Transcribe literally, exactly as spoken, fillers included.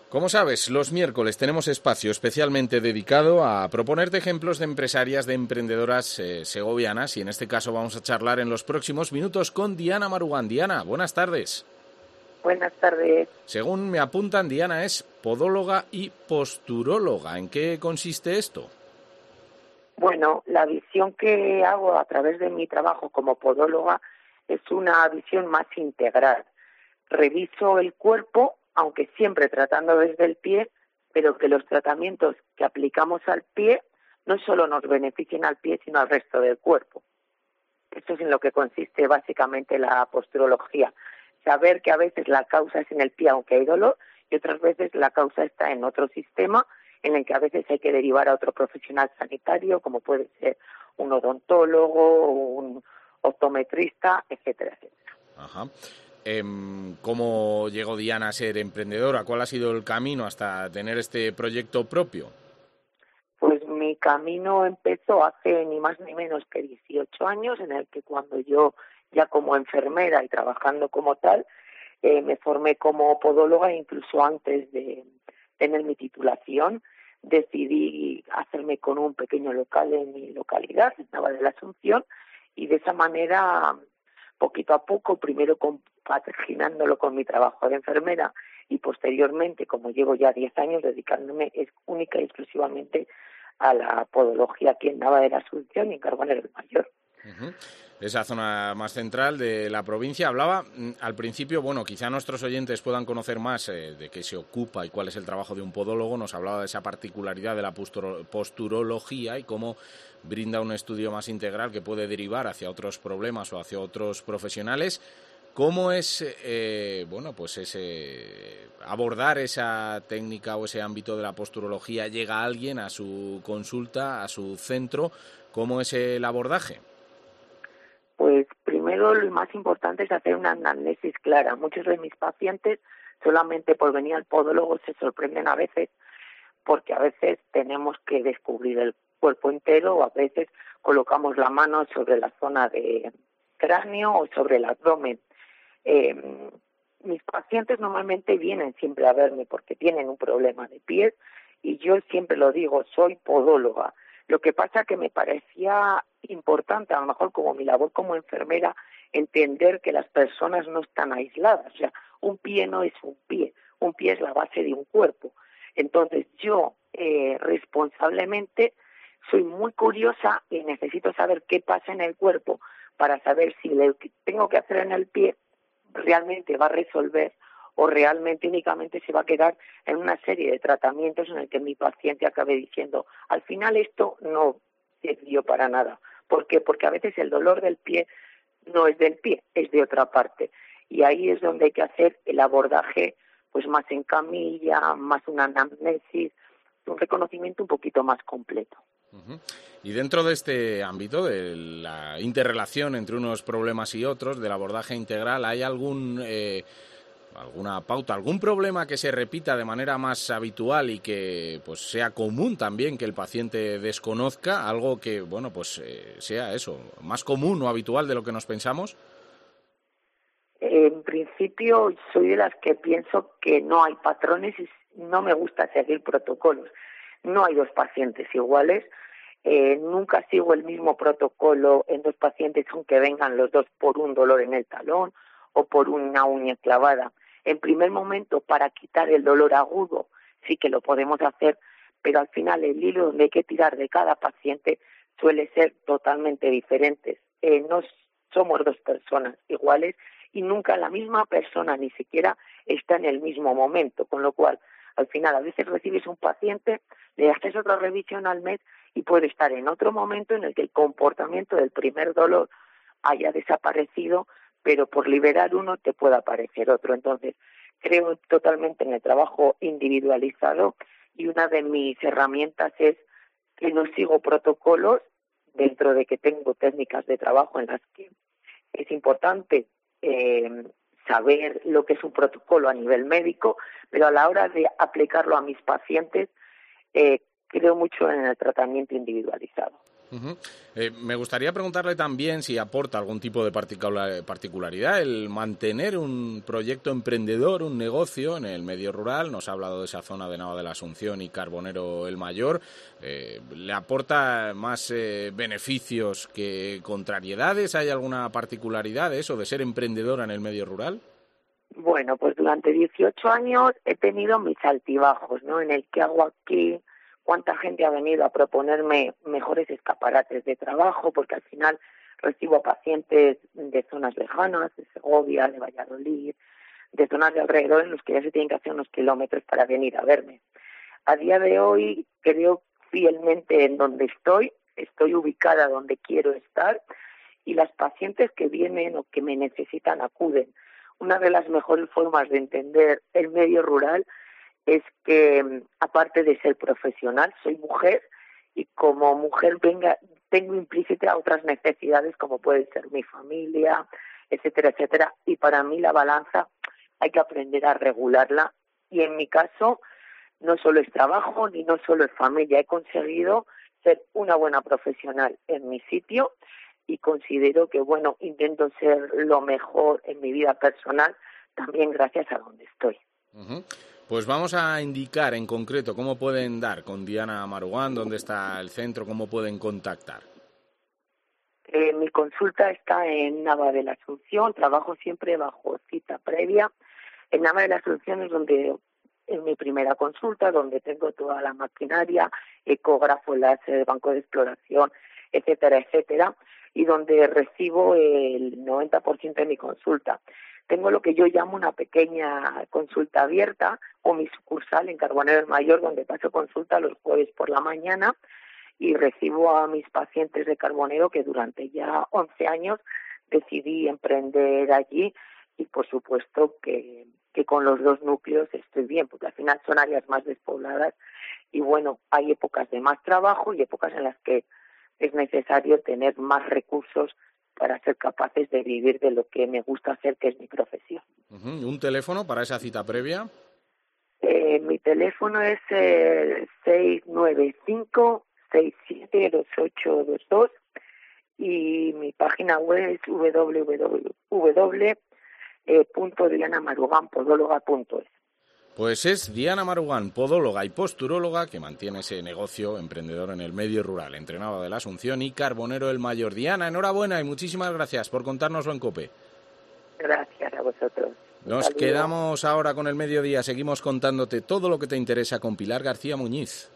Como sabes, los miércoles tenemos espacio especialmente dedicado a proponerte ejemplos de empresarias, de emprendedoras eh, segovianas, y en este caso vamos a charlar en los próximos minutos con Diana Marugán. Diana, buenas tardes. Buenas tardes. Según me apuntan, Diana es podóloga y posturóloga. ¿En qué consiste esto? Bueno, la visión que hago a través de mi trabajo como podóloga es una visión más integral. Reviso el cuerpo, aunque siempre tratando desde el pie, pero que los tratamientos que aplicamos al pie no solo nos beneficien al pie, sino al resto del cuerpo. Esto es en lo que consiste básicamente la posturología. Saber que a veces la causa es en el pie, aunque hay dolor, y otras veces la causa está en otro sistema, en el que a veces hay que derivar a otro profesional sanitario, como puede ser un odontólogo, un optometrista, etcétera, etcétera. Ajá. Eh, ¿Cómo llegó Diana a ser emprendedora? ¿Cuál ha sido el camino hasta tener este proyecto propio? Pues mi camino empezó hace ni más ni menos que dieciocho años, en el que cuando yo, ya como enfermera y trabajando como tal, eh, me formé como podóloga, e incluso antes de tener mi titulación, decidí hacerme con un pequeño local en mi localidad, en Nava de la Asunción, y de esa manera, poquito a poco, primero compaginándolo con mi trabajo de enfermera y posteriormente, como llevo ya diez años, dedicándome es, única y exclusivamente a la podología aquí en Nava de la Asunción y en Carbonero del Mayor. Uh-huh. Esa zona más central de la provincia. Hablaba al principio, bueno, quizá nuestros oyentes puedan conocer más eh, de qué se ocupa y cuál es el trabajo de un podólogo. Nos hablaba de esa particularidad de la posturología y cómo brinda un estudio más integral que puede derivar hacia otros problemas o hacia otros profesionales. ¿Cómo es, eh, bueno, pues ese abordar esa técnica o ese ámbito de la posturología? ¿Llega alguien a su consulta, a su centro? ¿Cómo es el abordaje? Pues primero lo más importante es hacer una anamnesis clara. Muchos de mis pacientes solamente por venir al podólogo se sorprenden a veces porque a veces tenemos que descubrir el cuerpo entero o a veces colocamos la mano sobre la zona de cráneo o sobre el abdomen. Eh, mis pacientes normalmente vienen siempre a verme porque tienen un problema de pies y yo siempre lo digo, soy podóloga. Lo que pasa que me parecía importante, a lo mejor como mi labor como enfermera, entender que las personas no están aisladas. O sea, un pie no es un pie, un pie es la base de un cuerpo. Entonces yo, eh, responsablemente, soy muy curiosa y necesito saber qué pasa en el cuerpo para saber si lo que tengo que hacer en el pie realmente va a resolver o realmente únicamente se va a quedar en una serie de tratamientos en el que mi paciente acabe diciendo, al final esto no sirvió para nada. ¿Por qué? Porque a veces el dolor del pie no es del pie, es de otra parte. Y ahí es donde hay que hacer el abordaje pues más en camilla, más una anamnesis, un reconocimiento un poquito más completo. Uh-huh. Y dentro de este ámbito, de la interrelación entre unos problemas y otros, del abordaje integral, ¿hay algún... Eh, alguna pauta, algún problema que se repita de manera más habitual y que pues sea común también que el paciente desconozca, algo que bueno pues eh, sea eso, más común o habitual de lo que nos pensamos? En principio soy de las que pienso que no hay patrones y no me gusta seguir protocolos. No hay dos pacientes iguales, eh, nunca sigo el mismo protocolo en dos pacientes aunque vengan los dos por un dolor en el talón o por una uña clavada. En primer momento, para quitar el dolor agudo, sí que lo podemos hacer, pero al final el hilo donde hay que tirar de cada paciente suele ser totalmente diferente. Eh, no somos dos personas iguales y nunca la misma persona ni siquiera está en el mismo momento, con lo cual, al final, a veces recibes un paciente, le haces otra revisión al mes y puede estar en otro momento en el que el comportamiento del primer dolor haya desaparecido, pero por liberar uno te puede aparecer otro. Entonces, creo totalmente en el trabajo individualizado y una de mis herramientas es que no sigo protocolos dentro de que tengo técnicas de trabajo en las que es importante eh, saber lo que es un protocolo a nivel médico, pero a la hora de aplicarlo a mis pacientes, eh, creo mucho en el tratamiento individualizado. Uh-huh. Eh, me gustaría preguntarle también si aporta algún tipo de particular, particularidad el mantener un proyecto emprendedor, un negocio en el medio rural. Nos ha hablado de esa zona de Nava de la Asunción y Carbonero el Mayor. Eh, ¿Le aporta más eh, beneficios que contrariedades? ¿Hay alguna particularidad de eso, de ser emprendedora en el medio rural? Bueno, pues durante dieciocho años he tenido mis altibajos, ¿no? En el que hago aquí, cuánta gente ha venido a proponerme mejores escaparates de trabajo, porque al final recibo pacientes de zonas lejanas, de Segovia, de Valladolid, de zonas de alrededor en los que ya se tienen que hacer unos kilómetros para venir a verme. A día de hoy creo fielmente en donde estoy, estoy ubicada donde quiero estar y las pacientes que vienen o que me necesitan acuden. Una de las mejores formas de entender el medio rural es que, aparte de ser profesional, soy mujer y como mujer venga, tengo implícita otras necesidades como puede ser mi familia, etcétera, etcétera. Y para mí la balanza hay que aprender a regularla y en mi caso no solo es trabajo ni no solo es familia. He conseguido ser una buena profesional en mi sitio y considero que, bueno, intento ser lo mejor en mi vida personal también gracias a donde estoy. Uh-huh. Pues vamos a indicar en concreto cómo pueden dar con Diana Marugán, dónde está el centro, cómo pueden contactar. Eh, mi consulta está en Nava de la Asunción, trabajo siempre bajo cita previa. En Nava de la Asunción es donde es mi primera consulta, donde tengo toda la maquinaria, ecógrafo, láser, banco de exploración, etcétera, etcétera, y donde recibo el noventa por ciento de mi consulta. Tengo lo que yo llamo una pequeña consulta abierta o mi sucursal en Carbonero el Mayor, donde paso consulta los jueves por la mañana y recibo a mis pacientes de Carbonero que durante ya once años decidí emprender allí y por supuesto que, que con los dos núcleos estoy bien, porque al final son áreas más despobladas y bueno, hay épocas de más trabajo y épocas en las que es necesario tener más recursos para ser capaces de vivir de lo que me gusta hacer, que es mi profesión. Uh-huh. ¿Un teléfono para esa cita previa? Eh, mi teléfono es el seis nueve cinco, seis siete dos ocho dos dos y mi página web es doble u doble u doble u punto diana marugan podóloga punto es. Pues es Diana Marugán, podóloga y posturóloga, que mantiene ese negocio emprendedor en el medio rural, entre Nava de la Asunción y Carbonero el Mayor. Diana, enhorabuena y muchísimas gracias por contárnoslo en COPE. Gracias a vosotros. Nos quedamos ahora con el mediodía, seguimos contándote todo lo que te interesa con Pilar García Muñiz.